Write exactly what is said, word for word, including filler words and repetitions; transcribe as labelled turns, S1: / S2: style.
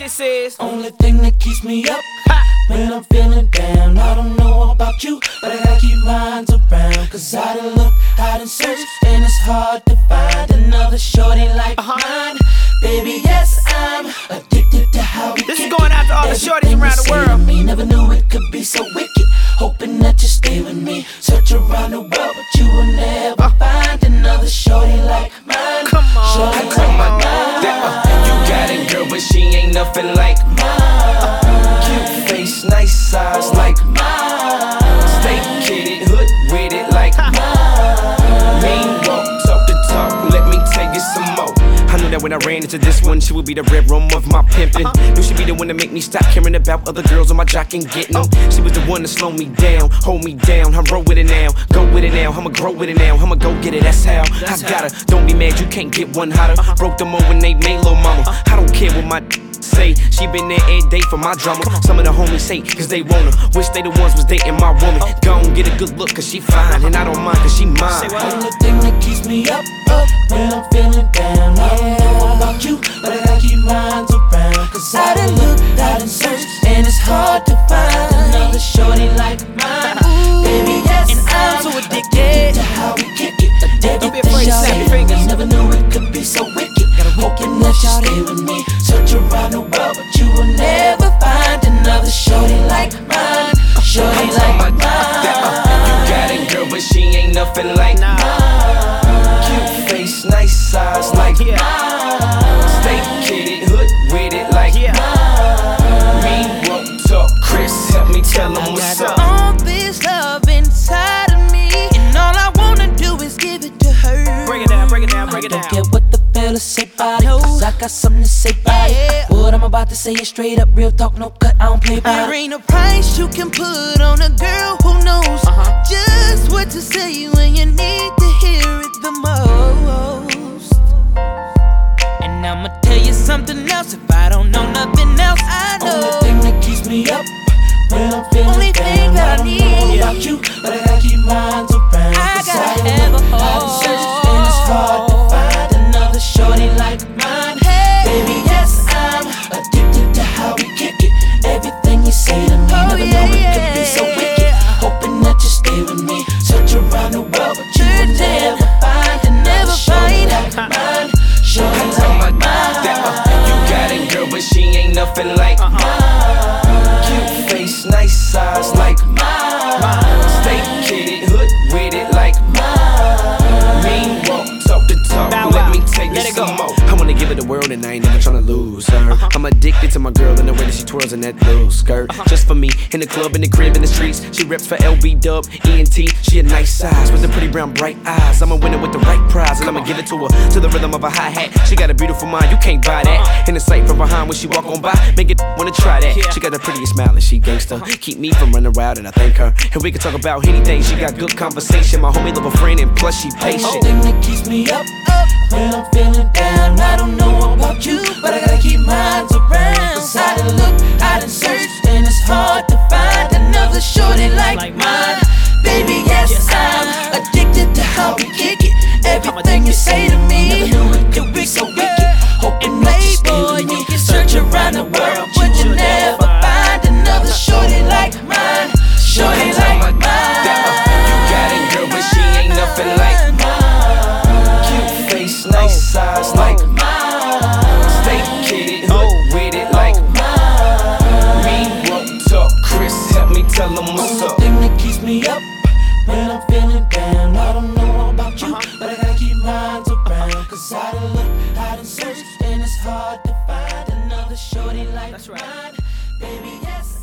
S1: this is.
S2: Only thing that keeps me up when I'm feeling down. I don't know about you, but I gotta keep mine around. Cause I done look, I done searched, and it's hard to find another shorty like uh-huh. mine. Baby, yes, I'm addicted to how we
S1: This
S2: kick
S1: is going out to all the shorties around the world.
S2: Me, never knew it could be so wicked. Hoping that you stay with me. Search around the world, but you will never uh. find another shorty like mine.
S1: Come on,
S2: shorty
S1: come
S2: like
S1: on.
S2: mine.
S3: That, uh, you got it, girl, but she ain't nothing like mine. Cute face, nice size, like mine. Stay kidded, hood with it, like mine. Mean walk, talk the talk, let me tell you some more. I knew that when I ran into this one, she would be the red room of my pimpin'. uh-huh. Knew she'd be the one to make me stop caring about other girls on my jock and getting them. She was the one to slow me down, hold me down. I roll with it now, go with it now. I'ma grow with it now, I'ma go get it, that's how. I got her, don't be mad, you can't get one hotter. uh-huh. Broke them over when they made lil' mama. I don't care what my say, she been there every day for my drama. Some of the homies say, cause they want her. Wish they the ones was dating my woman. Go and get a good look, cause she fine. And I don't mind, cause she mine.
S2: Only thing that keeps me up, up when I'm feeling down. I don't know about you, but I gotta keep mine around. Cause I done look, I done searched, and it's hard to find another shorty like mine. Baby, yes, and I'm so addicted to how we kick it.
S1: Don't be afraid to snap your fingers.
S2: Never knew it could be so wicked. Hoping that you stay with me. Search around the world, but you will never find another shorty like mine. Shorty like mine.
S3: You got it, girl, but she ain't nothing like mine. Cute face, nice size, like mine. Stay kidded, hood with it, like mine. Me won't talk, Chris, help me tell him what's up.
S4: All this love inside of me, and all I wanna do is give it to her.
S1: Break it down, break it down, break it down.
S2: I don't care what the fellas say about it, cause I got something to say about it. What I'm about to say is straight up real talk, no cut, I don't play by
S4: There
S2: it.
S4: ain't a price you can put on a girl who knows uh-huh. just what to say when you need to hear it the most. And I'ma tell you something else, if I don't know nothing else, I know.
S2: Only thing that keeps me up when I'm feeling
S4: Only
S2: down.
S4: thing that I
S2: I
S4: need.
S2: don't know about you, but I gotta keep mine around.
S4: I
S2: Cause
S4: gotta
S2: I
S4: have a
S2: look, I done searched, and it's hard to find another shorty like mine.
S4: Hey.
S2: Baby, yes, I'm addicted to how we kick it. Everything you say to me,
S4: Oh,
S2: never
S4: yeah,
S2: know it could be so wicked. Hoping that you stay with me. Search around the world, but you will never find another
S4: Never
S2: shorty
S4: find.
S2: like mine. Shorty like mine.
S3: You got it, girl, but she ain't nothing like mine. Cute face, nice size, like mine. Stay kidded, hood with it, like mine. Mean walk, talk the talk,
S1: Bow
S3: let
S1: wow.
S3: me tell you
S1: Let it
S3: some
S1: go.
S3: more. I wanna give her the world and I ain't never tryna lose her. uh-huh. I'm addicted to my girl and the way that she twirls in that little skirt. uh-huh. Just for me, in the club, in the crib, in the streets. She reps for L B Dub, E N T. She a nice size with the pretty brown bright eyes. I'ma win it with the right prize and I'ma give it to her to the rhythm of a hi-hat. She got a beautiful mind, you can't buy that. uh-huh. In the sight from behind when she walk on by, make it wanna try that. yeah. She got the prettiest smile and she gangsta. uh-huh. Keep me from running wild and I thank her. And we can talk about anything, she got good conversation. My homie love a friend and plus she patient.
S2: Only thing that keeps me up, up when I'm feeling down. I don't know about you, but I gotta keep mine around. Cause I done look, I done searched, and it's hard to find another shorty like, like mine. Baby, yes, yes I'm addicted to how we kick it. Everything you say to me, never knew it could be so wicked. Hoping that you stay with me. You can search around the world, but you'll never find another shorty like mine. Shorty like mine.
S3: You got it, girl, but she ain't nothing like mine. Cute face, nice size, like mine. Stay kidded, hood with it, like mine. Me won't talk, Chris, help me tell him what's
S2: Only
S3: up.
S2: thing that keeps me up when I'm feeling down. I don't know about you, but I gotta keep mine around. Cause I done look, I done searched, and it's hard to find another shorty like
S1: That's right.
S2: mine. Baby, yes.